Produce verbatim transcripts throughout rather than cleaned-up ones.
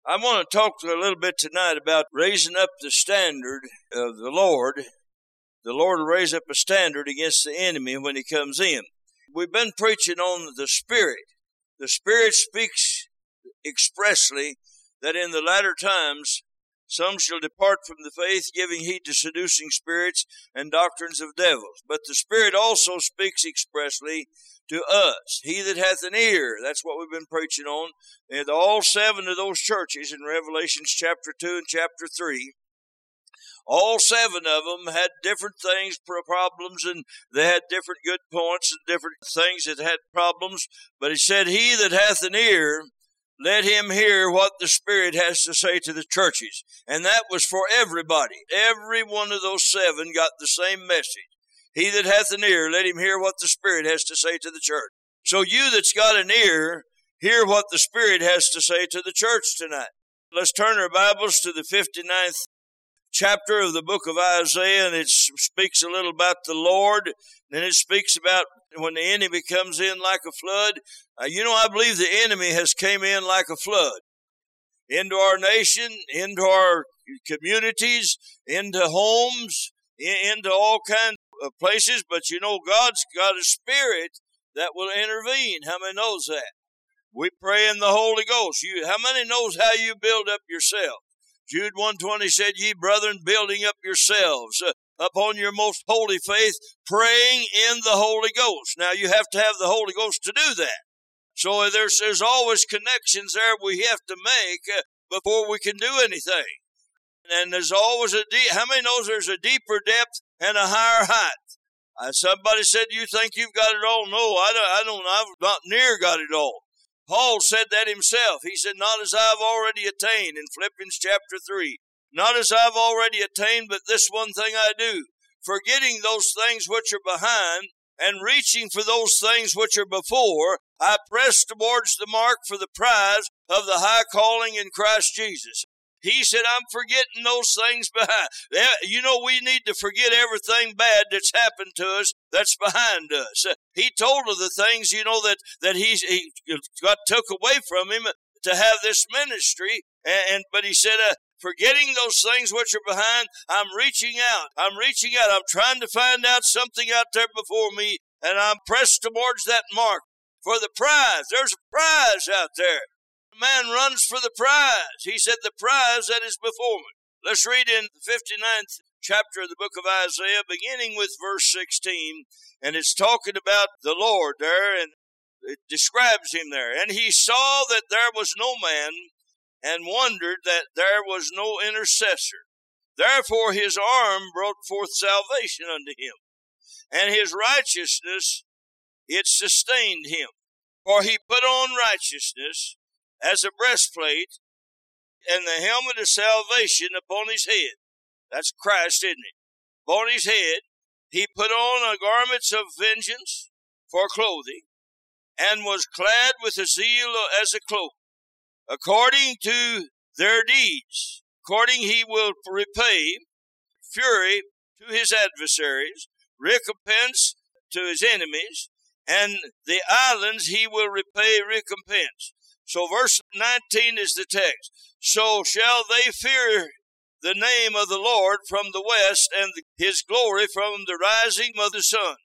I want to talk a little bit tonight about raising up the standard of the Lord. The Lord will raise up a standard against the enemy when he comes in. We've been preaching on the Spirit. The Spirit speaks expressly that in the latter times some shall depart from the faith, giving heed to seducing spirits and doctrines of devils. But the Spirit also speaks expressly to us. He that hath an ear, that's what we've been preaching on. And all seven of those churches in Revelations chapter two and chapter three, all seven of them had different things, problems, and they had different good points and different things that had problems. But he said, he that hath an ear, let him hear what the Spirit has to say to the churches. And that was for everybody. Every one of those seven got the same message. He that hath an ear, let him hear what the Spirit has to say to the church. So you that's got an ear, hear what the Spirit has to say to the church tonight. Let's turn our Bibles to the fifty-ninth chapter of the book of Isaiah, and it speaks a little about the Lord. Then it speaks about when the enemy comes in like a flood. Uh, you know, I believe the enemy has came in like a flood into our nation, into our communities, into homes, into all kinds of places. But you know, God's got a Spirit that will intervene. How many knows that? We pray in the Holy Ghost. You, how many knows how you build up yourself? Jude one twenty said, ye brethren, building up yourselves uh, upon your most holy faith, praying in the Holy Ghost. Now, you have to have the Holy Ghost to do that. So there's, there's always connections there we have to make uh, before we can do anything. And there's always a deep, how many knows there's a deeper depth and a higher height? Uh, somebody said, you think you've got it all? No, I don't, I don't, I've not near got it all. Paul said that himself. He said, not as I've already attained in Philippians chapter three. Not as I've already attained, but this one thing I do, forgetting those things which are behind and reaching for those things which are before, I press towards the mark for the prize of the high calling in Christ Jesus. He said, I'm forgetting those things behind. You know, we need to forget everything bad that's happened to us that's behind us. He told of the things, you know, that, that he's, he got took away from him to have this ministry. And, and but he said, uh, forgetting those things which are behind, I'm reaching out. I'm reaching out. I'm trying to find out something out there before me, and I'm pressed towards that mark for the prize. There's a prize out there. Man runs for the prize. He said, the prize that is before me. Let's read in the fifty-ninth chapter of the book of Isaiah, beginning with verse sixteen, and it's talking about the Lord there, and it describes him there. And he saw that there was no man, and wondered that there was no intercessor. Therefore his arm brought forth salvation unto him, and his righteousness, it sustained him. For he put on righteousness as a breastplate, and the helmet of salvation upon his head. That's Christ, isn't it? Upon his head, he put on a garments of vengeance for clothing, and was clad with a zeal as a cloak. According to their deeds, according he will repay fury to his adversaries, recompense to his enemies, and the islands he will repay recompense. So verse nineteen is the text. So shall they fear the name of the Lord from the west, and his glory from the rising of the sun.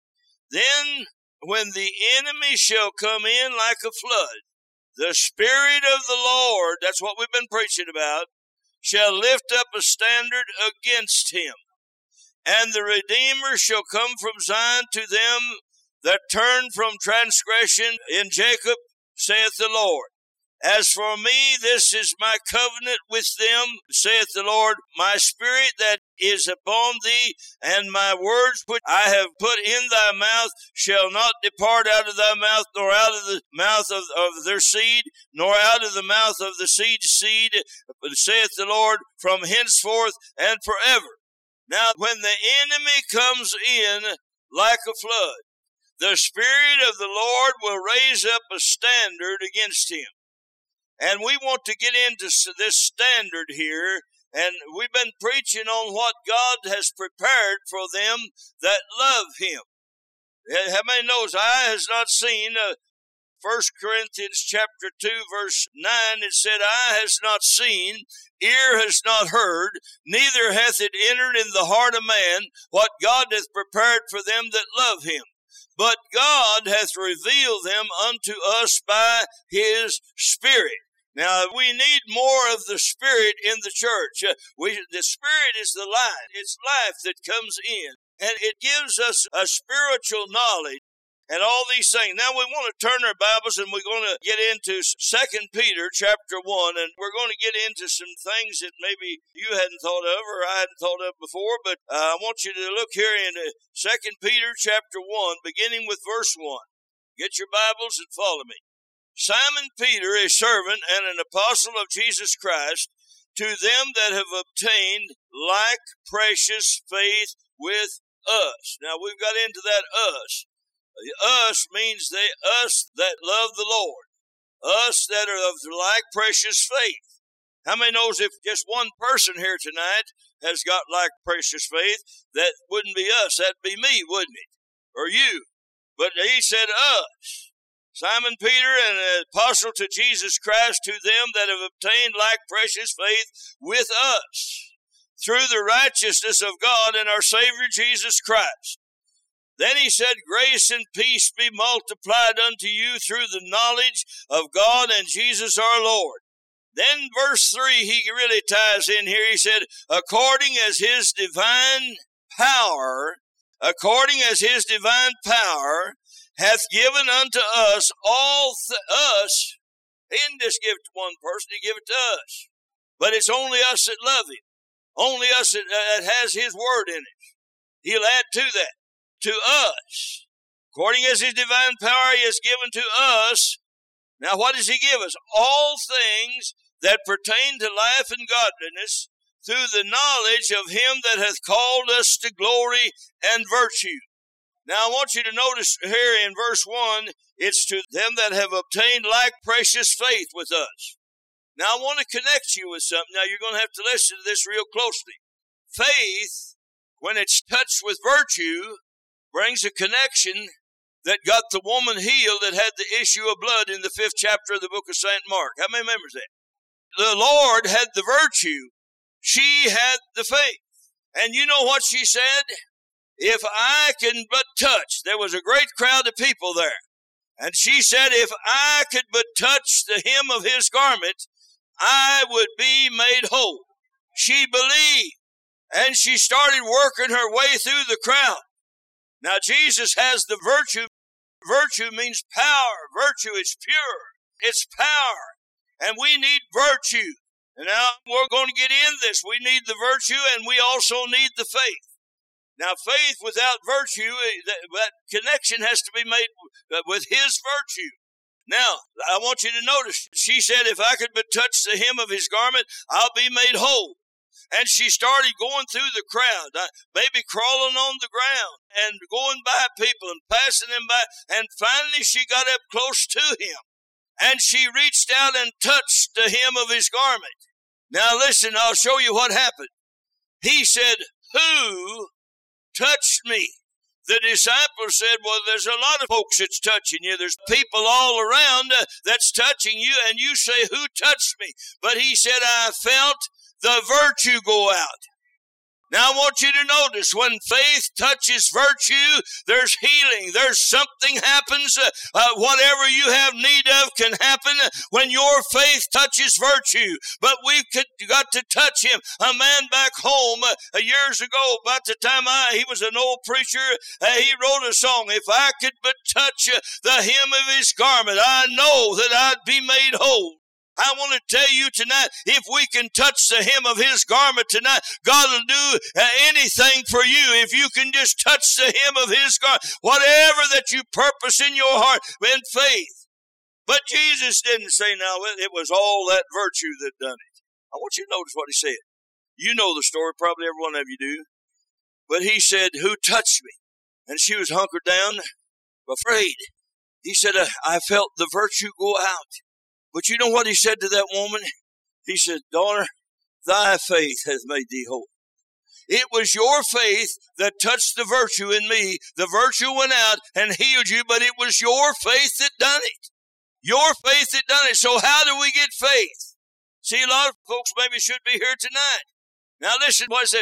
Then when the enemy shall come in like a flood, the Spirit of the Lord, that's what we've been preaching about, shall lift up a standard against him. And the Redeemer shall come from Zion to them that turn from transgression in Jacob, saith the Lord. As for me, this is my covenant with them, saith the Lord, my Spirit that is upon thee, and my words which I have put in thy mouth shall not depart out of thy mouth, nor out of the mouth of, of their seed, nor out of the mouth of the seed's seed, saith the Lord, from henceforth and forever. Now, when the enemy comes in like a flood, the Spirit of the Lord will raise up a standard against him. And we want to get into this standard here, and we've been preaching on what God has prepared for them that love him. How many knows eye has not seen, uh, First Corinthians chapter two, verse nine, it said, Eye has not seen, ear has not heard, neither hath it entered in the heart of man what God hath prepared for them that love him. But God hath revealed them unto us by his Spirit. Now, we need more of the Spirit in the church. Uh, we, the Spirit is the light. It's life that comes in, and it gives us a spiritual knowledge and all these things. Now, we want to turn our Bibles, and we're going to get into Second Peter chapter one, and we're going to get into some things that maybe you hadn't thought of or I hadn't thought of before, but uh, I want you to look here in Second Peter chapter one, beginning with verse one. Get your Bibles and follow me. Simon Peter, a servant and an apostle of Jesus Christ, to them that have obtained like precious faith with us. Now, we've got into that us. The us means they us that love the Lord, us that are of the like precious faith. How many knows if just one person here tonight has got like precious faith, that wouldn't be us, that'd be me, wouldn't it? Or you. But he said us. Simon Peter, an apostle to Jesus Christ, to them that have obtained like precious faith with us, through the righteousness of God and our Savior Jesus Christ. Then he said, Grace and peace be multiplied unto you through the knowledge of God and Jesus our Lord. Then verse three, he really ties in here. He said, According as his divine power, according as his divine power hath given unto us all, th- us, he didn't just give it to one person, he gave it to us. But it's only us that love him. Only us that, uh, that has his word in it. He'll add to that. To us, according as his divine power he has given to us. Now, what does he give us? All things that pertain to life and godliness, through the knowledge of him that hath called us to glory and virtue. Now, I want you to notice here in verse one, it's to them that have obtained like precious faith with us. Now, I want to connect you with something. Now, you're going to have to listen to this real closely. Faith, when it's touched with virtue, brings a connection that got the woman healed that had the issue of blood in the fifth chapter of the book of Saint Mark. How many remembers that? The Lord had the virtue. She had the faith. And you know what she said? If I can but touch, there was a great crowd of people there. And she said, if I could but touch the hem of his garment, I would be made whole. She believed, and she started working her way through the crowd. Now, Jesus has the virtue. Virtue means power. Virtue is pure. It's power. And we need virtue. And now we're going to get in this. We need the virtue, and we also need the faith. Now, faith without virtue, that, that connection has to be made with his virtue. Now, I want you to notice, she said, if I could but touch the hem of his garment, I'll be made whole. And she started going through the crowd, maybe crawling on the ground and going by people and passing them by. And finally she got up close to him. And she reached out and touched the hem of his garment. Now listen, I'll show you what happened. He said, who touched me? The disciples said, well, there's a lot of folks that's touching you. There's people all around uh, that's touching you. And you say, who touched me? But he said, I felt the virtue go out. Now I want you to notice, when faith touches virtue, there's healing. There's something happens. Uh, uh, whatever you have need of can happen when your faith touches virtue. But we've got to touch him. A man back home uh, years ago, about the time I, he was an old preacher, uh, he wrote a song, if I could but touch uh, the hem of his garment, I know that I'd be made whole. I want to tell you tonight, if we can touch the hem of his garment tonight, God will do uh, anything for you. If you can just touch the hem of his garment, whatever that you purpose in your heart in faith. But Jesus didn't say, now, it was all that virtue that done it. I want you to notice what he said. You know the story, probably every one of you do. But he said, who touched me? And she was hunkered down, afraid. He said, I felt the virtue go out. But you know what he said to that woman? He said, daughter, thy faith hath made thee whole. It was your faith that touched the virtue in me. The virtue went out and healed you, but it was your faith that done it. Your faith that done it. So how do we get faith? See, a lot of folks maybe should be here tonight. Now listen what it says.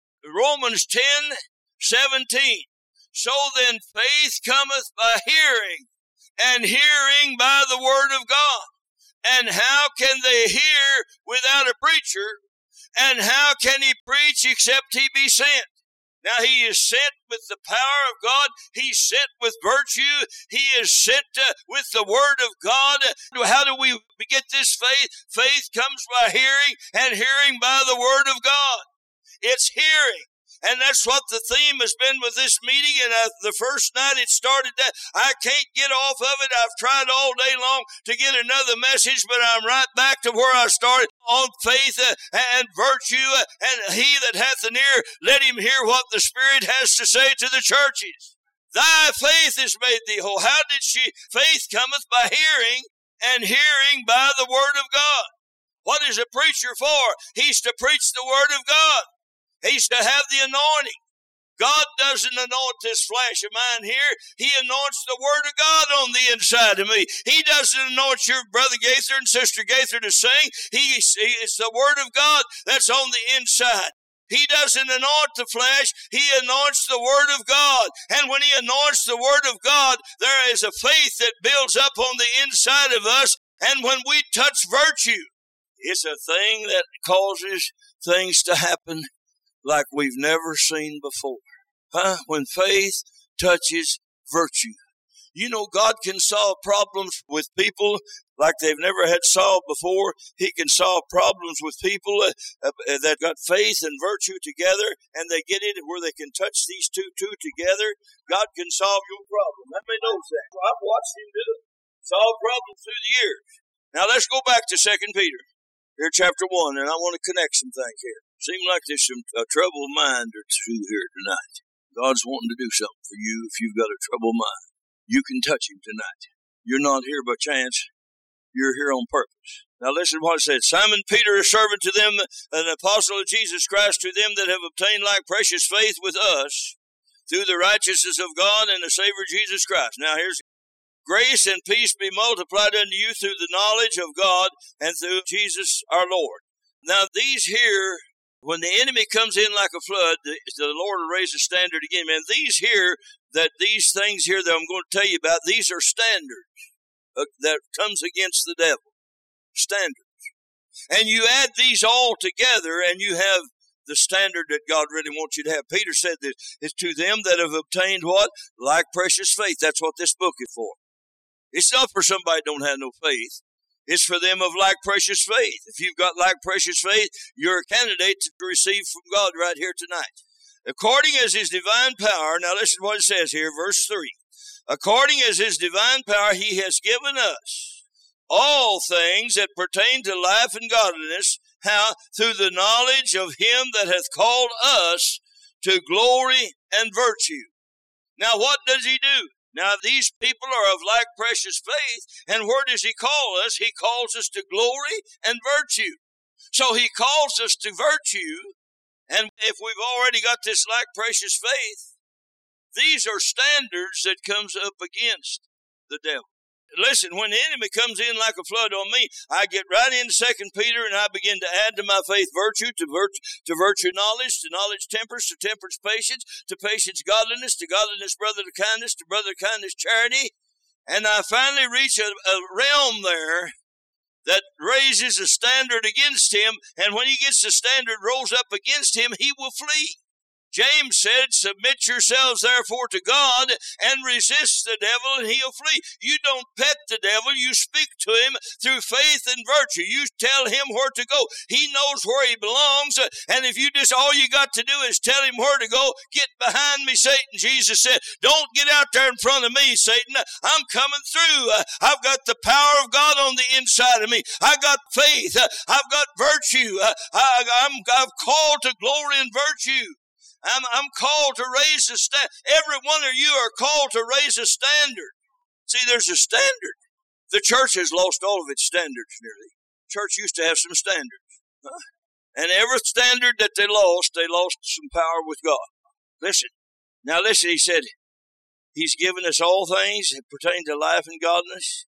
Romans ten seventeen. So then faith cometh by hearing, and hearing by the word of God. And how can they hear without a preacher? And how can he preach except he be sent? Now he is sent with the power of God. He's sent with virtue. He is sent uh, with the word of God. How do we get this faith? Faith comes by hearing, and hearing by the word of God. It's hearing. And that's what the theme has been with this meeting. And uh, the first night it started that. I can't get off of it. I've tried all day long to get another message, but I'm right back to where I started on faith uh, and virtue. Uh, and he that hath an ear, let him hear what the Spirit has to say to the churches. Thy faith is made thee whole. How did she? Faith cometh by hearing, and hearing by the word of God. What is a preacher for? He's to preach the word of God. He's to have the anointing. God doesn't anoint this flesh of mine here. He anoints the word of God on the inside of me. He doesn't anoint your brother Gaither and sister Gaither to sing. He, it's the word of God that's on the inside. He doesn't anoint the flesh. He anoints the word of God. And when he anoints the word of God, there is a faith that builds up on the inside of us. And when we touch virtue, it's a thing that causes things to happen like we've never seen before. Huh? When faith touches virtue. You know, God can solve problems with people like they've never had solved before. He can solve problems with people uh, uh, that got faith and virtue together, and they get it where they can touch these two two together. God can solve your problem. How many knows that? I've watched him do it. Solve problems through the years. Now let's go back to Second Peter. Here, chapter one, and I want to connect some things here. Seems like there's some a troubled mind or two here tonight. God's wanting to do something for you if you've got a troubled mind. You can touch him tonight. You're not here by chance. You're here on purpose. Now listen to what it said. Simon Peter, a servant to them, an apostle of Jesus Christ, to them that have obtained like precious faith with us through the righteousness of God and the Savior Jesus Christ. Now here's grace and peace be multiplied unto you through the knowledge of God and through Jesus our Lord. Now these here, when the enemy comes in like a flood, the, the Lord will raise a standard again. Man, these here, that these things here that I'm going to tell you about, these are standards uh, that comes against the devil. Standards. And you add these all together and you have the standard that God really wants you to have. Peter said that it's to them that have obtained what? Like precious faith. That's what this book is for. It's not for somebody that don't have no faith. It's for them of like precious faith. If you've got like precious faith, you're a candidate to receive from God right here tonight. According as his divine power, now listen to what it says here, verse three. According as his divine power, he has given us all things that pertain to life and godliness. How? Through the knowledge of him that hath called us to glory and virtue. Now what does he do? Now, these people are of like precious faith, and where does he call us? He calls us to glory and virtue. So he calls us to virtue, and if we've already got this like precious faith, these are standards that comes up against the devil. Listen, when the enemy comes in like a flood on me, I get right into Second Peter and I begin to add to my faith virtue, to virtue, to virtue knowledge, to knowledge temperance, to temperance patience, to patience godliness, to godliness brotherly kindness, to brotherly kindness charity. And I finally reach a, a realm there that raises a standard against him. And when he gets the standard rose up against him, he will flee. James said, submit yourselves therefore to God and resist the devil and he'll flee. You don't pet the devil. You speak to him through faith and virtue. You tell him where to go. He knows where he belongs. And if you just, all you got to do is tell him where to go, get behind me, Satan. Jesus said, don't get out there in front of me, Satan. I'm coming through. I've got the power of God on the inside of me. I've got faith. I've got virtue. I, I'm, I've called to glory and virtue. I'm, I'm called to raise a standard. Every one of you are called to raise a standard. See, there's a standard. The church has lost all of its standards nearly. Church used to have some standards. Huh? And every standard that they lost, they lost some power with God. Listen. Now listen, he said, he's given us all things that pertain to life and godliness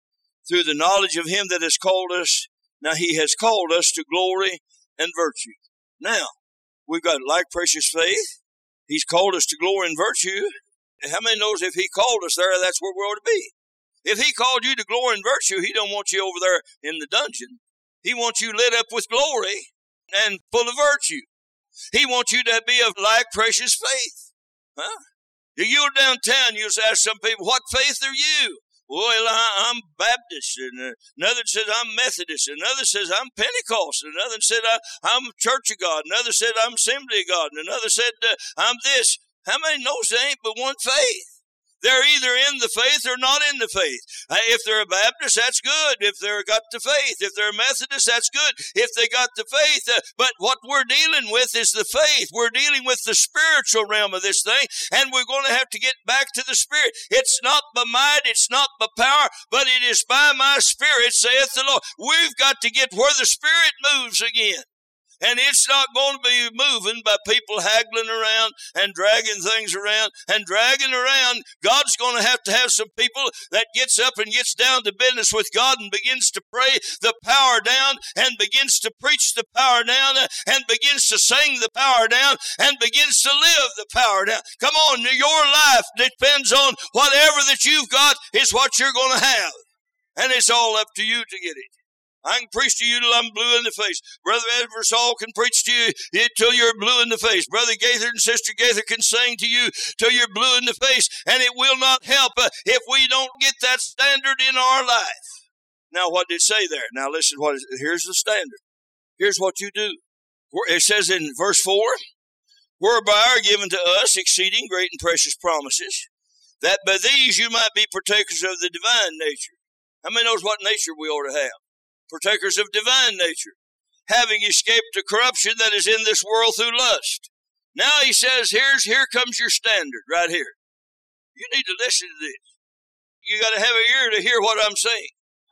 through the knowledge of him that has called us. Now he has called us to glory and virtue. Now, we've got like precious faith. He's called us to glory and virtue. How many knows if he called us there, that's where we ought to be? If he called you to glory and virtue, he don't want you over there in the dungeon. He wants you lit up with glory and full of virtue. He wants you to be of like precious faith. Huh? You're downtown, you'll ask some people, what faith are you? Well, I'm Baptist, and another says I'm Methodist, another says I'm Pentecost, another said I, I'm Church of God, another said I'm Assembly of God, and another said uh, I'm this. How many knows there ain't but one faith? They're either in the faith or not in the faith. Uh, if they're a Baptist, that's good. If they're got the faith. If they're a Methodist, that's good. If they got the faith. Uh, but what we're dealing with is the faith. We're dealing with the spiritual realm of this thing, and we're going to have to get back to the Spirit. It's not by might, it's not by power, but it is by my Spirit, saith the Lord. We've got to get where the Spirit moves again. And it's not going to be moving by people haggling around and dragging things around and dragging around. God's going to have to have some people that gets up and gets down to business with God and begins to pray the power down and begins to preach the power down and begins to sing the power down and begins to live the power down. Come on, your life depends on whatever that you've got is what you're going to have. And it's all up to you to get it. I can preach to you till I'm blue in the face. Brother Eversole can preach to you till you're blue in the face. Brother Gaither and Sister Gaither can sing to you till you're blue in the face. And it will not help uh, if we don't get that standard in our life. Now, what did it say there? Now, listen, what is, here's the standard. Here's what you do. It says in verse four, whereby are given to us exceeding great and precious promises, that by these you might be partakers of the divine nature. How many knows what nature we ought to have? Partakers of divine nature, having escaped the corruption that is in this world through lust. Now he says, here's here comes your standard right here. You need to listen to this. You got to have an ear to hear what I'm saying.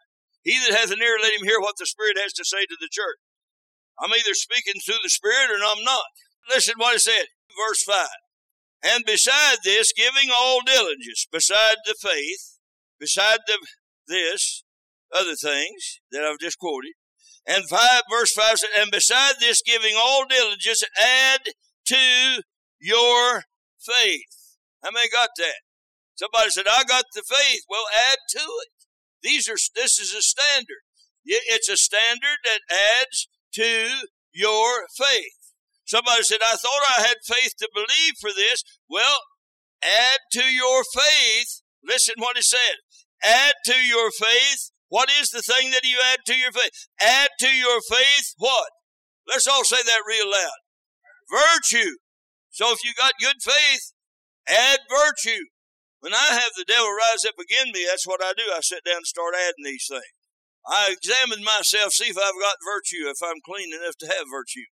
He that hath an ear, let him hear what the Spirit has to say to the church. I'm either speaking through the Spirit or I'm not. Listen what it said, verse five. And beside this, giving all diligence, beside the faith, beside the this, other things that I've just quoted. And five, verse five said, and beside this, giving all diligence, add to your faith. How many got that? Somebody said, I got the faith. Well, add to it. These are, this is a standard. It's a standard that adds to your faith. Somebody said, I thought I had faith to believe for this. Well, add to your faith. Listen what it said. Add to your faith. What is the thing that you add to your faith? Add to your faith what? Let's all say that real loud. Virtue. So if you got good faith, add virtue. When I have the devil rise up against me, that's what I do. I sit down and start adding these things. I examine myself, see if I've got virtue, if I'm clean enough to have virtue.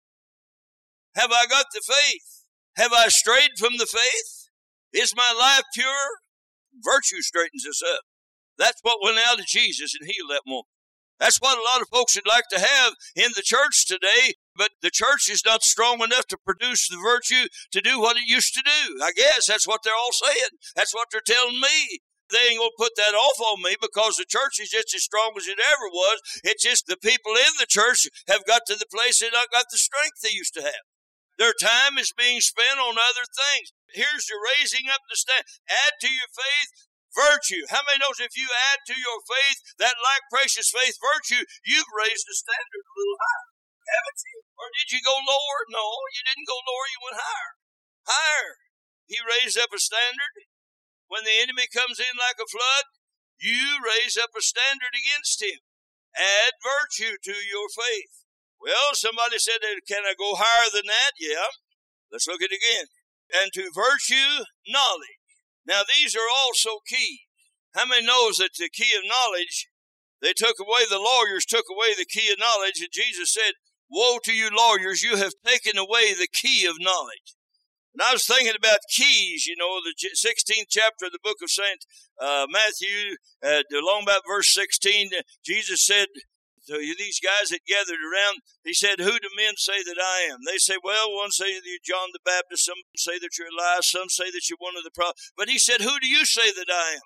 Have I got the faith? Have I strayed from the faith? Is my life pure? Virtue straightens us up. That's what went out of Jesus and healed that woman. That's what a lot of folks would like to have in the church today, but the church is not strong enough to produce the virtue to do what it used to do. I guess that's what they're all saying. That's what they're telling me. They ain't going to put that off on me because the church is just as strong as it ever was. It's just the people in the church have got to the place they've not got the strength they used to have. Their time is being spent on other things. Here's the raising up the stand. Add to your faith virtue. How many knows if you add to your faith that like precious faith virtue, you've raised the standard a little higher, haven't you? Or did you go lower? No, you didn't go lower, you went higher. Higher. He raised up a standard. When the enemy comes in like a flood, you raise up a standard against him. Add virtue to your faith. Well, somebody said, can I go higher than that? Yeah. Let's look at it again. And to virtue, knowledge. Now, these are also keys. How many knows that the key of knowledge, they took away, the lawyers took away the key of knowledge, and Jesus said, woe to you lawyers, you have taken away the key of knowledge. And I was thinking about keys, you know, the sixteenth chapter of the book of Saint uh, Matthew, uh, along about verse sixteen, Jesus said, so these guys that gathered around, he said, who do men say that I am? They say, well, one say that you're John the Baptist, some say that you're Elias, some say that you're one of the prophets. But he said, who do you say that I am?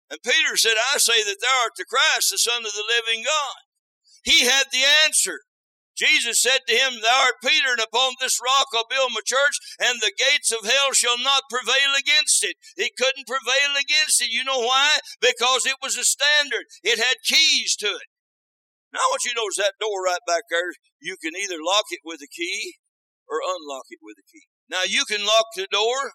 And Peter said, I say that thou art the Christ, the Son of the living God. He had the answer. Jesus said to him, Thou art Peter, and upon this rock I'll build my church, and the gates of hell shall not prevail against it. It couldn't prevail against it. You know why? Because it was a standard. It had keys to it. Now I want you to notice that door right back there. You can either lock it with a key or unlock it with a key. Now you can lock the door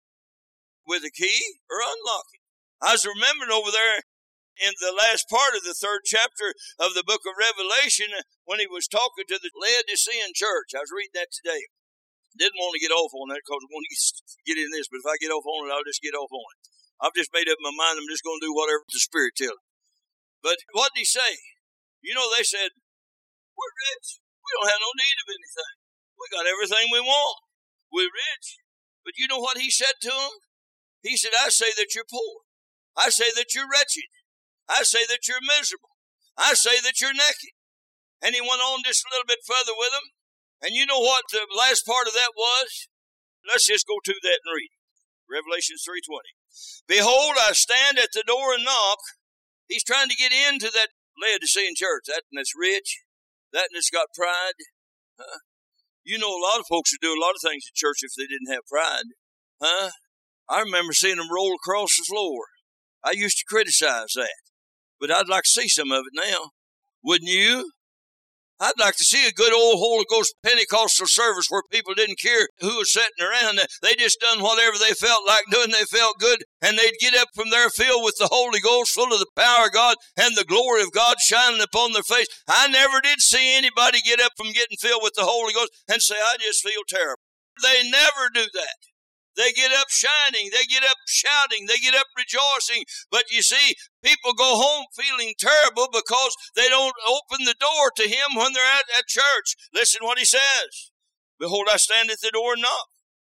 with a key or unlock it. I was remembering over there in the last part of the third chapter of the book of Revelation when he was talking to the Laodicean church. I was reading that today. Didn't want to get off on that because I want to get in this, but if I get off on it, I'll just get off on it. I've just made up my mind. I'm just going to do whatever the Spirit tells me. But what did he say? You know, they said, we're rich. We don't have no need of anything. We got everything we want. We're rich. But you know what he said to them? He said, I say that you're poor. I say that you're wretched. I say that you're miserable. I say that you're naked. And he went on just a little bit further with them. And you know what the last part of that was? Let's just go to that and read. Revelation three twenty. Behold, I stand at the door and knock. He's trying to get into that Laodicean church. That that's rich. That that's got pride. Huh? You know, a lot of folks would do a lot of things in church if they didn't have pride. Huh? I remember seeing them roll across the floor. I used to criticize that. But I'd like to see some of it now. Wouldn't you? I'd like to see a good old Holy Ghost Pentecostal service where people didn't care who was sitting around. They just done whatever they felt like doing. They felt good. And they'd get up from there filled with the Holy Ghost, full of the power of God and the glory of God shining upon their face. I never did see anybody get up from getting filled with the Holy Ghost and say, I just feel terrible. They never do that. They get up shining. They get up shouting. They get up rejoicing. But you see, people go home feeling terrible because they don't open the door to Him when they're at, at church. Listen what He says. Behold, I stand at the door and knock.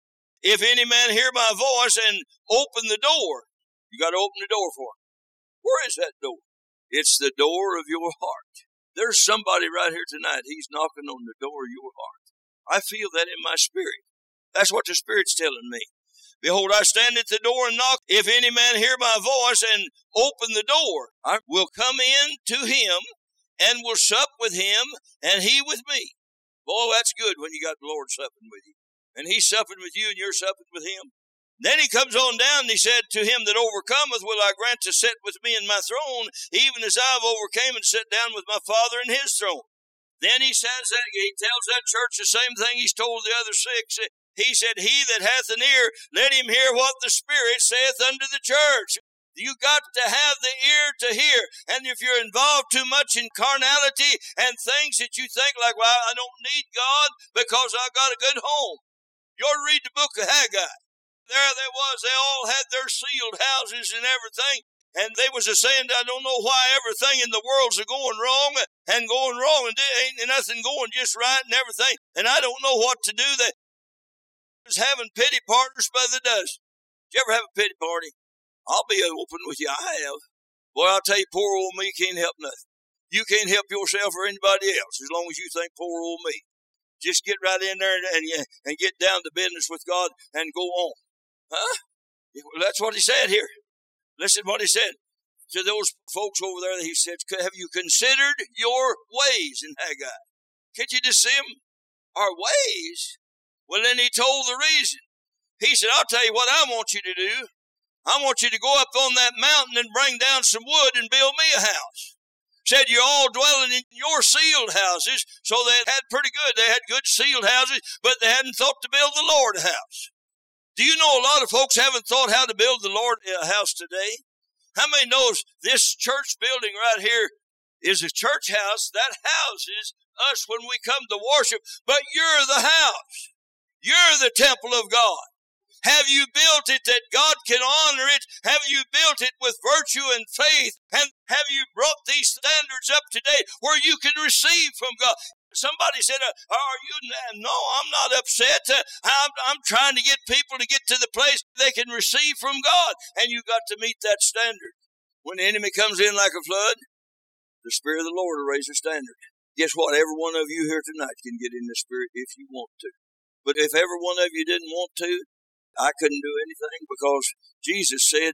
If any man hear my voice and open the door, you got to open the door for him. Where is that door? It's the door of your heart. There's somebody right here tonight. He's knocking on the door of your heart. I feel that in my spirit. That's what the Spirit's telling me. Behold, I stand at the door and knock. If any man hear my voice and open the door, I will come in to him and will sup with him and he with me. Boy, that's good when you got the Lord supping with you. And He's supping with you and you're supping with Him. Then He comes on down and He said, to him that overcometh will I grant to sit with me in my throne, even as I have overcame and sat down with my Father in His throne. Then He says that, He tells that church the same thing He's told the other six. He said, he that hath an ear, let him hear what the Spirit saith unto the church. You got to have the ear to hear. And if you're involved too much in carnality and things that you think like, well, I don't need God because I got a good home. You ought to read the book of Haggai. There they was. They all had their sealed houses and everything. And they was a saying, I don't know why everything in the world's a going wrong and going wrong and ain't nothing going just right and everything. And I don't know what to do. They was having pity partners by the dozen. Did you ever have a pity party? I'll be open with you. I have. Boy, I'll tell you, poor old me can't help nothing. You can't help yourself or anybody else as long as you think poor old me. Just get right in there and, and, and get down to business with God and go on. Huh? That's what He said here. Listen what He said to those folks over there. He said, have you considered your ways in Haggai? Can't you just see them? Our ways? Well, then He told the reason. He said, I'll tell you what I want you to do. I want you to go up on that mountain and bring down some wood and build me a house. Said you're all dwelling in your sealed houses, so they had pretty good. They had good sealed houses, but they hadn't thought to build the Lord a house. Do you know a lot of folks haven't thought how to build the Lord a house today? How many knows this church building right here is a church house that houses us when we come to worship, but you're the house. You're the temple of God. Have you built it that God can honor it? Have you built it with virtue and faith? And have you brought these standards up to date where you can receive from God? Somebody said, uh, are you, no, I'm not upset. Uh, I'm, I'm trying to get people to get to the place they can receive from God. And you got to meet that standard. When the enemy comes in like a flood, the Spirit of the Lord will raise the standard. Guess what? Every one of you here tonight can get in the Spirit if you want to. But if every one of you didn't want to, I couldn't do anything because Jesus said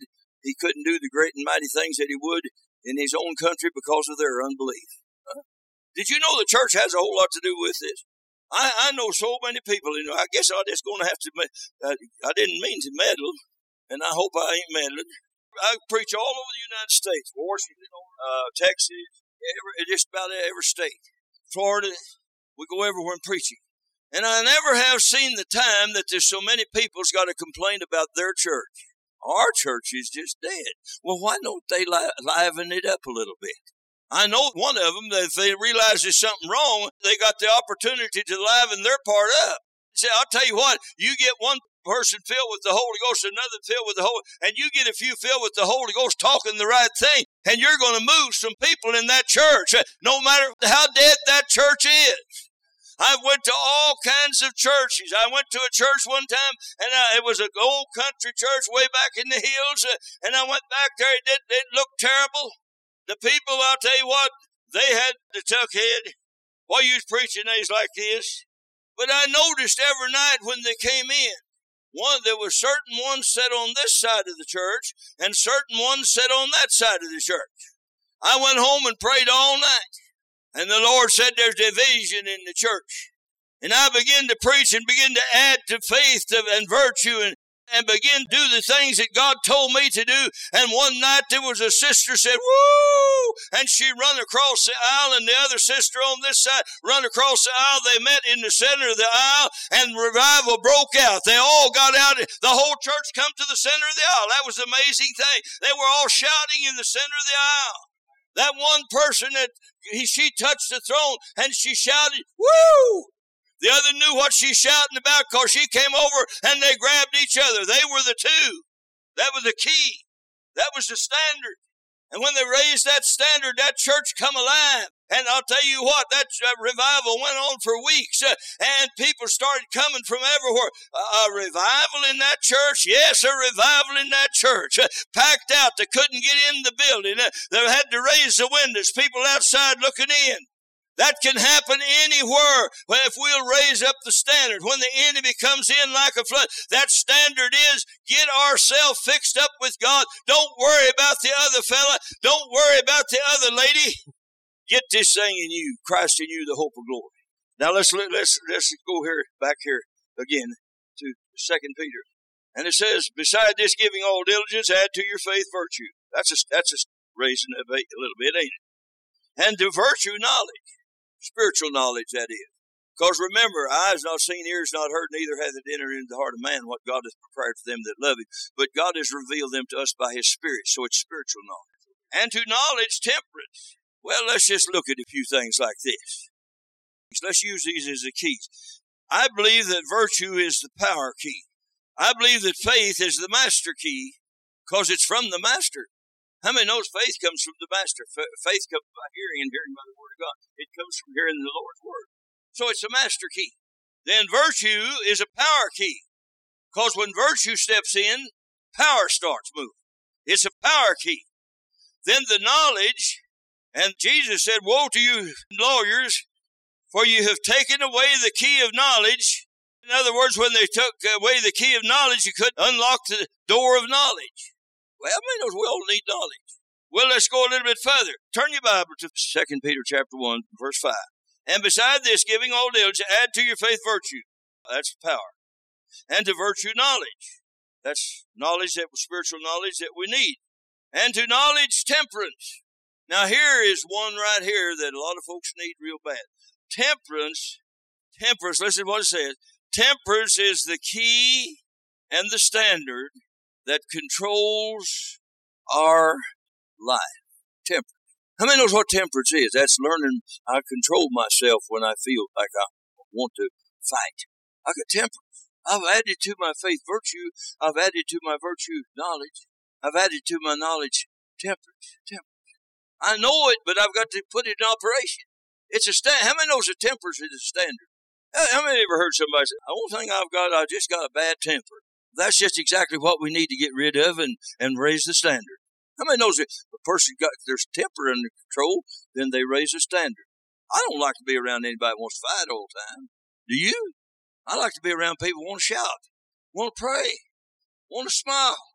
he couldn't do the great and mighty things that he would in his own country because of their unbelief. Huh? Did you know the church has a whole lot to do with this? I, I know so many people, you know, I guess I'm just going to have to, uh, I didn't mean to meddle, and I hope I ain't meddling. I preach all over the United States, Washington, uh, Texas, every, just about every state. Florida, we go everywhere and preaching. And I never have seen the time that there's so many people's got to complain about their church. Our church is just dead. Well, why don't they li- liven it up a little bit? I know one of them, if they realize there's something wrong, they got the opportunity to liven their part up. See, I'll tell you what, you get one person filled with the Holy Ghost, another filled with the Holy, and you get a few filled with the Holy Ghost talking the right thing, and you're going to move some people in that church, no matter how dead that church is. I went to all kinds of churches. I went to a church one time, and uh, it was an old country church way back in the hills, uh, and I went back there. It, did, it looked terrible. The people, I'll tell you what, they had the tuck head. Why you preaching things like this? But I noticed every night when they came in, one there were certain ones sat on this side of the church, and certain ones sat on that side of the church. I went home and prayed all night. And the Lord said there's division in the church. And I began to preach and begin to add to faith and virtue and, and begin to do the things that God told me to do. And one night there was a sister said, woo! And she run across the aisle, and the other sister on this side run across the aisle. They met in the center of the aisle, and revival broke out. They all got out. The whole church come to the center of the aisle. That was an amazing thing. They were all shouting in the center of the aisle. That one person that he, she touched the throne and she shouted, woo! The other knew what she's shouting about because she came over and they grabbed each other. They were the two. That was the key. That was the standard. And when they raised that standard, that church come alive. And I'll tell you what, that uh, revival went on for weeks, uh, and people started coming from everywhere. Uh, a revival in that church? Yes, a revival in that church. Uh, packed out. They couldn't get in the building. Uh, they had to raise the windows. People outside looking in. That can happen anywhere if we'll raise up the standard. When the enemy comes in like a flood, that standard is get ourselves fixed up with God. Don't worry about the other fella. Don't worry about the other lady. Get this thing in you, Christ in you, the hope of glory. Now let's let's let's go here back here again to Second Peter, and it says, "Beside this, giving all diligence, add to your faith virtue." That's a that's a raising of a, a little bit, ain't it? And to virtue knowledge, spiritual knowledge, that is. Because remember, eyes not seen, ears not heard, neither hath it entered into the heart of man what God has prepared for them that love Him. But God has revealed them to us by His Spirit, so it's spiritual knowledge. And to knowledge, temperance. Well, let's just look at a few things like this. Let's use these as the keys. I believe that virtue is the power key. I believe that faith is the master key because it's from the master. How many knows faith comes from the master? Faith comes by hearing, and hearing by the word of God. It comes from hearing the Lord's word. So it's a master key. Then virtue is a power key because when virtue steps in, power starts moving. It's a power key. Then the knowledge. And Jesus said, woe to you, lawyers, for you have taken away the key of knowledge. In other words, when they took away the key of knowledge, you couldn't unlock the door of knowledge. Well, I mean, we all need knowledge. Well, let's go a little bit further. Turn your Bible to Second Peter chapter one, verse five. And beside this, giving all diligence, add to your faith virtue. That's power. And to virtue knowledge. That's knowledge, that spiritual knowledge that we need. And to knowledge temperance. Now, here is one right here that a lot of folks need real bad. Temperance, temperance, listen to what it says. Temperance is the key and the standard that controls our life. Temperance. How many knows what temperance is? That's learning I control myself when I feel like I want to fight. I got temperance. I've added to my faith virtue. I've added to my virtue knowledge. I've added to my knowledge temperance. Temperance. I know it, but I've got to put it in operation. It's a stand. How many knows a temperance is a standard? How many ever heard somebody say, the only thing I've got, I just got a bad temper? That's just exactly what we need to get rid of and, and raise the standard. How many knows if a person got their temper under control, then they raise the standard? I don't like to be around anybody who wants to fight all the time. Do you? I like to be around people who want to shout, want to pray, want to smile,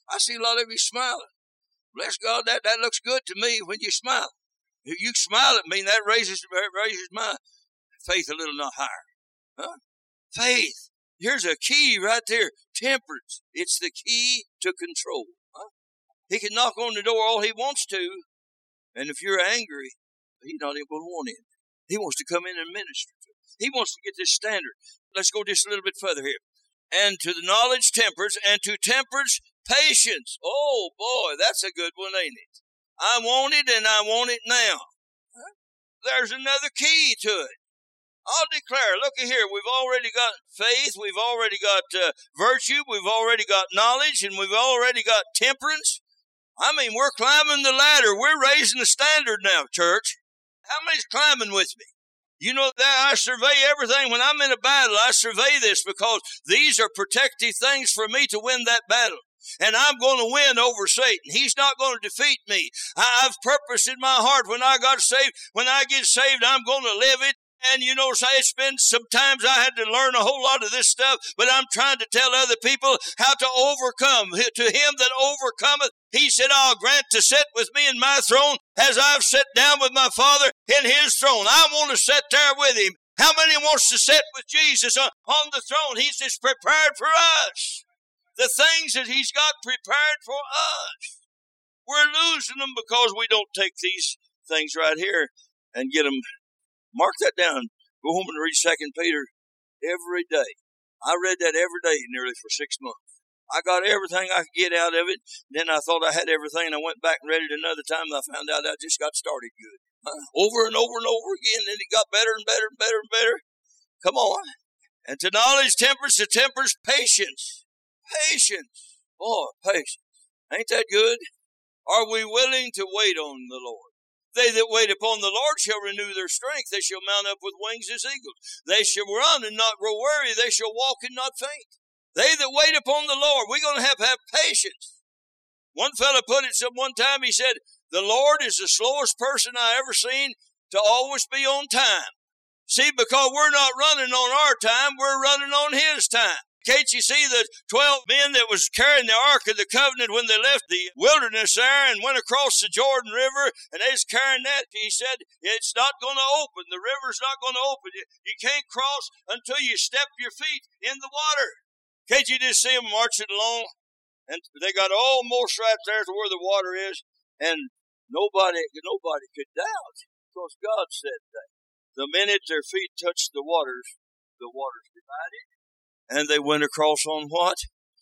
I see a lot of you smiling. Bless God, that, that looks good to me when you smile. If you smile at me, that raises raises my faith a little not higher. Huh? Faith. Here's a key right there. Temperance. It's the key to control. Huh? He can knock on the door all he wants to, and if you're angry, he's not even going to want in. He wants to come in and minister to you. He wants to get this standard. Let's go just a little bit further here. And to the knowledge, temperance, and to temperance, patience. Oh, boy, that's a good one, ain't it? I want it, and I want it now. Huh? There's another key to it. I'll declare, look at here, we've already got faith, we've already got uh, virtue, we've already got knowledge, and we've already got temperance. I mean, we're climbing the ladder. We're raising the standard now, church. How many's climbing with me? You know that I survey everything. When I'm in a battle, I survey this because these are protective things for me to win that battle. And I'm going to win over Satan. He's not going to defeat me. I, I've purpose in my heart when I got saved. When I get saved, I'm going to live it. And you know, it's been sometimes I had to learn a whole lot of this stuff, but I'm trying to tell other people how to overcome. To him that overcometh, he said, I'll grant to sit with me in my throne as I've sat down with my Father in his throne. I want to sit there with him. How many wants to sit with Jesus on, on the throne? He's just prepared for us. The things that he's got prepared for us. We're losing them because we don't take these things right here and get them. Mark that down. Go home and read Second Peter every day. I read that every day nearly for six months. I got everything I could get out of it. Then I thought I had everything, and I went back and read it another time, and I found out I just got started good. Huh? Over and over and over again, and it got better and better and better and better. Come on. And to knowledge, temperance, to temperance, patience. Patience. Boy, patience. Ain't that good? Are we willing to wait on the Lord? They that wait upon the Lord shall renew their strength. They shall mount up with wings as eagles. They shall run and not grow weary. They shall walk and not faint. They that wait upon the Lord, we're going to have to have patience. One fellow put it some one time, he said, the Lord is the slowest person I ever seen to always be on time. See, because we're not running on our time, we're running on his time. Can't you see the twelve men that was carrying the Ark of the Covenant when they left the wilderness there and went across the Jordan River, and they was carrying that? He said, it's not going to open. The river's not going to open. You, you can't cross until you step your feet in the water. Can't you just see them marching along? And they got almost right there to where the water is, and nobody, nobody could doubt because God said that. The minute their feet touched the waters, the waters divided. And they went across on what?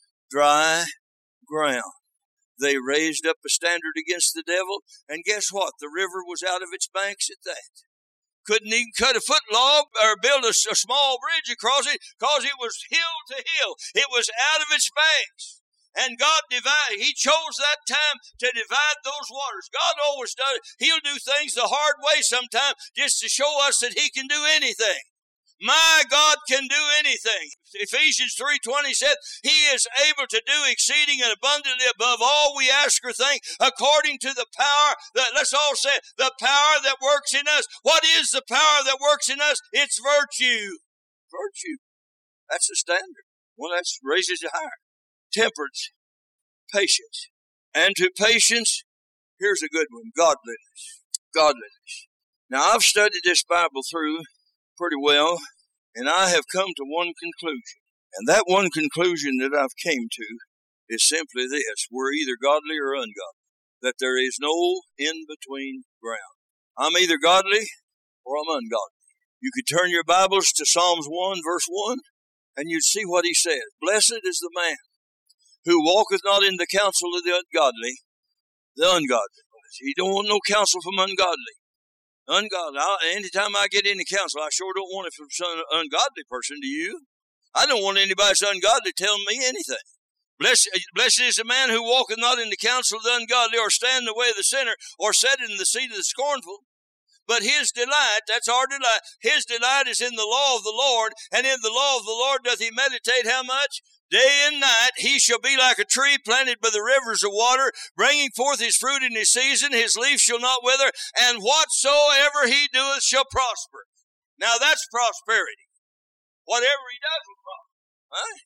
Dry ground. They raised up a standard against the devil, and guess what? The river was out of its banks at that. Couldn't even cut a foot log or build a, a small bridge across it because it was hill to hill. It was out of its banks. And God divided. He chose that time to divide those waters. God always does it. He'll do things the hard way sometimes just to show us that he can do anything. My God can do anything. Ephesians three twenty said, he is able to do exceeding and abundantly above all we ask or think, according to the power that, let's all say, the power that works in us. What is the power that works in us? It's virtue. Virtue. That's the standard. Well, that raises it higher. Temperance, patience. And to patience, here's a good one, godliness. Godliness. Now, I've studied this Bible through pretty well, and I have come to one conclusion. And that one conclusion that I've came to is simply this: we're either godly or ungodly. That there is no in-between ground. I'm either godly or I'm ungodly. You could turn your Bibles to Psalms one, verse one, and you'd see what he says. Blessed is the man who walketh not in the counsel of the ungodly, the ungodly. He don't want no counsel from ungodly. Ungodly. I, anytime I get into counsel, I sure don't want it from some ungodly person. Do you? I don't want anybody that's ungodly telling me anything. Blessed, blessed is the man who walketh not in the counsel of the ungodly, or stand in the way of the sinner, or sit in the seat of the scornful. But his delight, that's our delight, his delight is in the law of the Lord, and in the law of the Lord doth he meditate how much? Day and night. He shall be like a tree planted by the rivers of water, bringing forth his fruit in his season. His leaf shall not wither, and whatsoever he doeth shall prosper. Now that's prosperity. Whatever he does will prosper. Huh?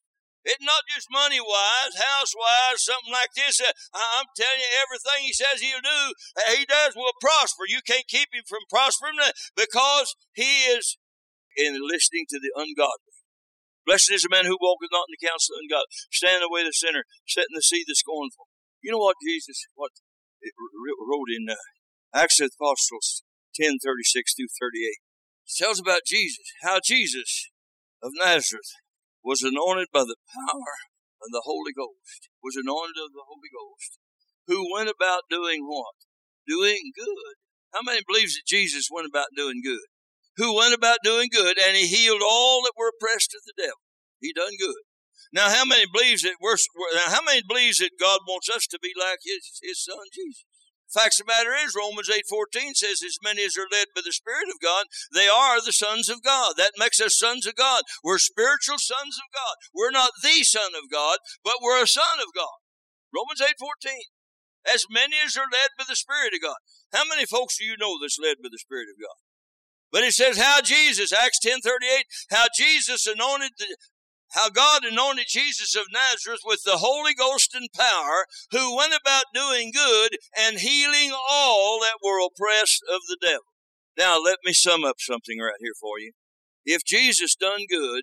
It's not just money-wise, house-wise, something like this. Uh, I'm telling you, everything he says he'll do, uh, he does will prosper. You can't keep him from prospering uh, because he is in listening to the ungodly. Blessed is the man who walketh not in the counsel of the ungodly, stand away the sinner, set in the seat the scornful. You know what Jesus what it wrote in uh, Acts of the Apostles ten thirty-six through thirty-eight. It tells about Jesus, how Jesus of Nazareth was anointed by the power of the Holy Ghost, was anointed of the Holy Ghost, who went about doing what? Doing good. How many believes that Jesus went about doing good? Who went about doing good, and he healed all that were oppressed of the devil. He done good. Now, how many believes that we're, now, how many believes that God wants us to be like his, his son Jesus? Facts of the matter is, Romans eight fourteen says, as many as are led by the Spirit of God, they are the sons of God. That makes us sons of God. We're spiritual sons of God. We're not the son of God, but we're a son of God. Romans eight fourteen. As many as are led by the Spirit of God. How many folks do you know that's led by the Spirit of God? But it says how Jesus, Acts ten thirty-eight, how Jesus anointed the How God anointed Jesus of Nazareth with the Holy Ghost and power, who went about doing good and healing all that were oppressed of the devil. Now, let me sum up something right here for you. If Jesus done good,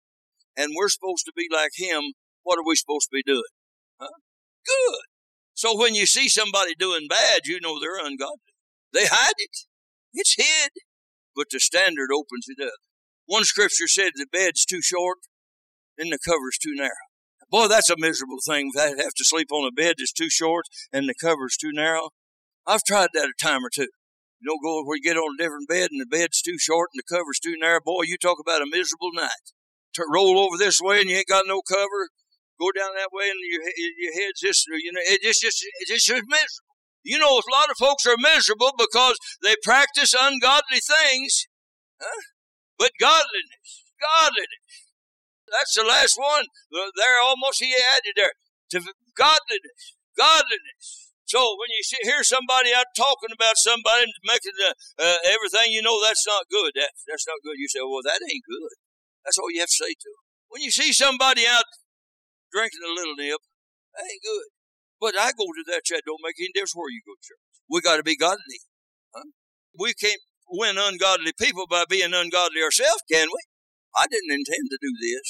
and we're supposed to be like him, what are we supposed to be doing? Huh? Good. So when you see somebody doing bad, you know they're ungodly. They hide it. It's hid. But the standard opens it up. One scripture said the bed's too short, and the cover's too narrow. Boy, that's a miserable thing. I'd have to sleep on a bed that's too short and the cover's too narrow. I've tried that a time or two. You don't go where you get on a different bed and the bed's too short and the cover's too narrow. Boy, you talk about a miserable night. To roll over this way and you ain't got no cover. Go down that way and your your head's just, you know, it's just, just, it's just miserable. You know, a lot of folks are miserable because they practice ungodly things. Huh? But godliness, godliness. That's the last one. There almost he added there. To godliness. Godliness. So when you see, hear somebody out talking about somebody and making uh, uh, everything, you know that's not good. That, that's not good. You say, well, that ain't good. That's all you have to say to them. When you see somebody out drinking a little nip, that ain't good. But I go to that church. Don't make any difference where you go to church. We got to be godly. Huh? We can't win ungodly people by being ungodly ourselves, can we? I didn't intend to do this.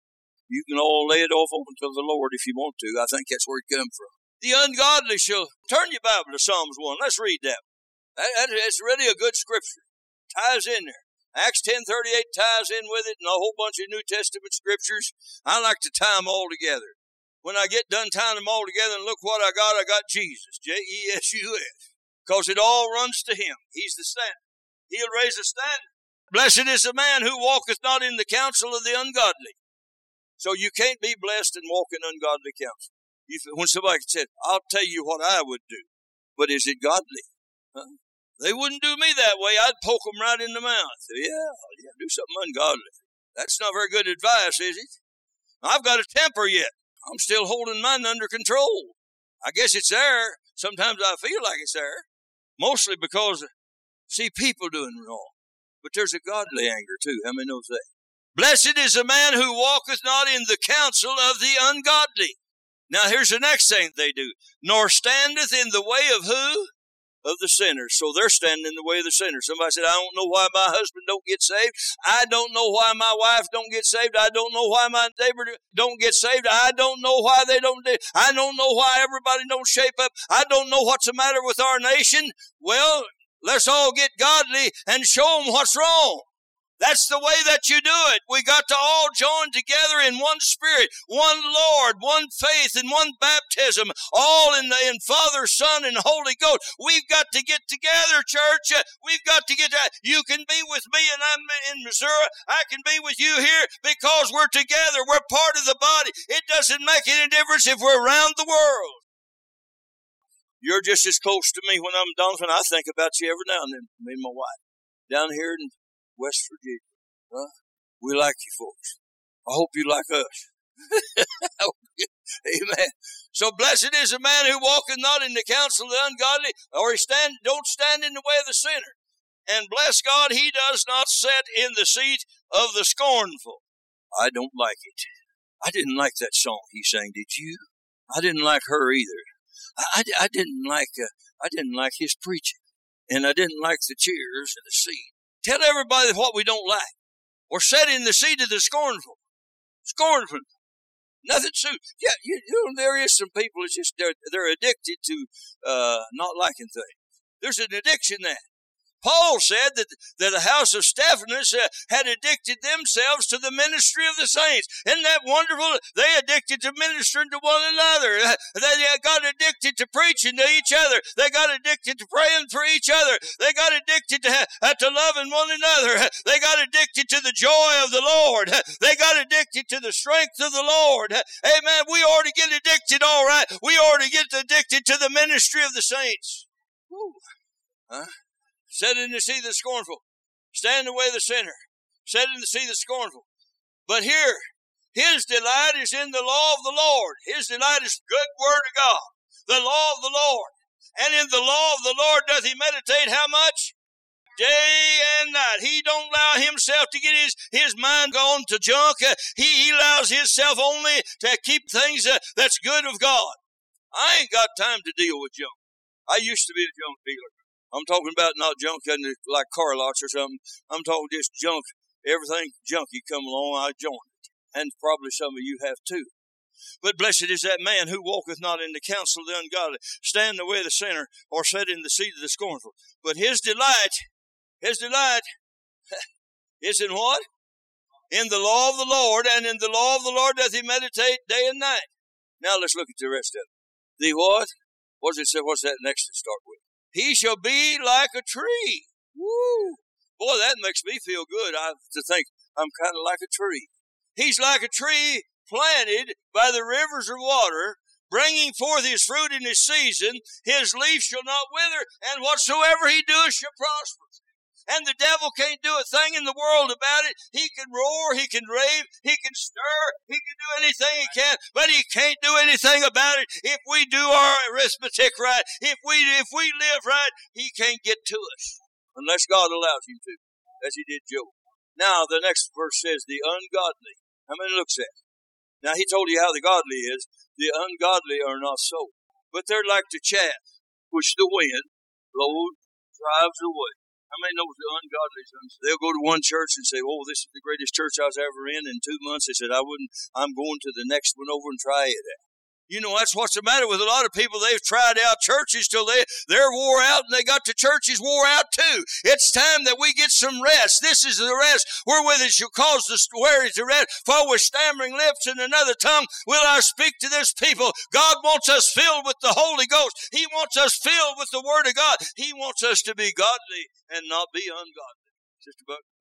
You can all lay it off onto the Lord if you want to. I think that's where it comes from. The ungodly shall... Turn your Bible to Psalms one. Let's read that. that, that it's really a good scripture. Ties in there. Acts ten thirty-eight ties in with it and a whole bunch of New Testament scriptures. I like to tie them all together. When I get done tying them all together and look what I got, I got Jesus. J E S U S. Because it all runs to him. He's the standard. He'll raise a standard. Blessed is the man who walketh not in the counsel of the ungodly. So you can't be blessed and walk in ungodly counsel. You, when somebody said, I'll tell you what I would do, but is it godly? Huh? They wouldn't do me that way. I'd poke them right in the mouth. Yeah, yeah, do something ungodly. That's not very good advice, is it? I've got a temper yet. I'm still holding mine under control. I guess it's there. Sometimes I feel like it's there. Mostly because I see people doing wrong. But there's a godly anger too. How many knows that? Blessed is the man who walketh not in the counsel of the ungodly. Now here's the next thing they do. Nor standeth in the way of who? Of the sinners. So they're standing in the way of the sinners. Somebody said, I don't know why my husband don't get saved. I don't know why my wife don't get saved. I don't know why my neighbor don't get saved. I don't know why they don't do. I don't know why everybody don't shape up. I don't know what's the matter with our nation. Well, let's all get godly and show them what's wrong. That's the way that you do it. We got to all join together in one spirit, one Lord, one faith, and one baptism, all in the in Father, Son, and Holy Ghost. We've got to get together, church. We've got to get together. You can be with me, and I'm in Missouri. I can be with you here because we're together. We're part of the body. It doesn't make any difference if we're around the world. You're just as close to me when I'm done. I think about you every now and then, me and my wife, down here in West Virginia. Huh? We like you folks. I hope you like us. Amen. So blessed is the man who walketh not in the counsel of the ungodly, or he stand, don't stand in the way of the sinner. And bless God, he does not sit in the seat of the scornful. I don't like it. I didn't like that song he sang, did you? I didn't like her either. I, I, I didn't like uh, I didn't like his preaching, and I didn't like the cheers and the seat. Tell everybody what we don't like. We're set in the seat of the scornful. Scornful. Nothing suits. Yeah, you, you know, there is some people, it's just they're, they're addicted to uh, not liking things. There's an addiction there. Paul said that, that the house of Stephanus uh, had addicted themselves to the ministry of the saints. Isn't that wonderful? They addicted to ministering to one another. Uh, they got addicted to preaching to each other. They got addicted to praying for each other. They got addicted to, uh, to loving one another. They got addicted to the joy of the Lord. They got addicted to the strength of the Lord. Amen. We ought to get addicted, all right. We ought to get addicted to the ministry of the saints. Woo. Huh? Set in the seat of the scornful. Stand away the sinner. Set in the seat of the scornful. But here, his delight is in the law of the Lord. His delight is the good word of God. The law of the Lord. And in the law of the Lord doth he meditate how much? Day and night. He don't allow himself to get his, his mind on to junk. Uh, he, he allows himself only to keep things uh, that's good of God. I ain't got time to deal with junk. I used to be a junk dealer. I'm talking about not junk like car lots or something. I'm talking just junk. Everything junky come along, I join it. And probably some of you have too. But blessed is that man who walketh not in the counsel of the ungodly, stand the way of the sinner, or sit in the seat of the scornful. But his delight, his delight is in what? In the law of the Lord, and in the law of the Lord doth he meditate day and night. Now let's look at the rest of it. The what? What does it say? What's that next to start with? He shall be like a tree. Woo! Boy, that makes me feel good I, to think I'm kind of like a tree. He's like a tree planted by the rivers of water, bringing forth his fruit in his season. His leaf shall not wither, and whatsoever he doeth shall prosper. And the devil can't do a thing in the world about it. He can roar, he can rave, he can stir, he can do anything he can, but he can't do anything about it if we do our arithmetic right. If we if we live right, he can't get to us unless God allows him to, as he did Job. Now, the next verse says, the ungodly. How many looks at it? Now, he told you how the godly is. The ungodly are not so, but they're like the chaff, which the wind blows, drives away. How many knows the ungodly sons? They'll go to one church and say, oh, this is the greatest church I was ever in. In two months, they said, I wouldn't, I'm going to the next one over and try it out. You know, that's what's the matter with a lot of people. They've tried out churches till they, they're wore out, and they got the churches wore out too. It's time that we get some rest. This is the rest wherewith it shall cause the weary to rest. For with stammering lips and another tongue will I speak to this people. God wants us filled with the Holy Ghost. He wants us filled with the Word of God. He wants us to be godly and not be ungodly. Sister Buck?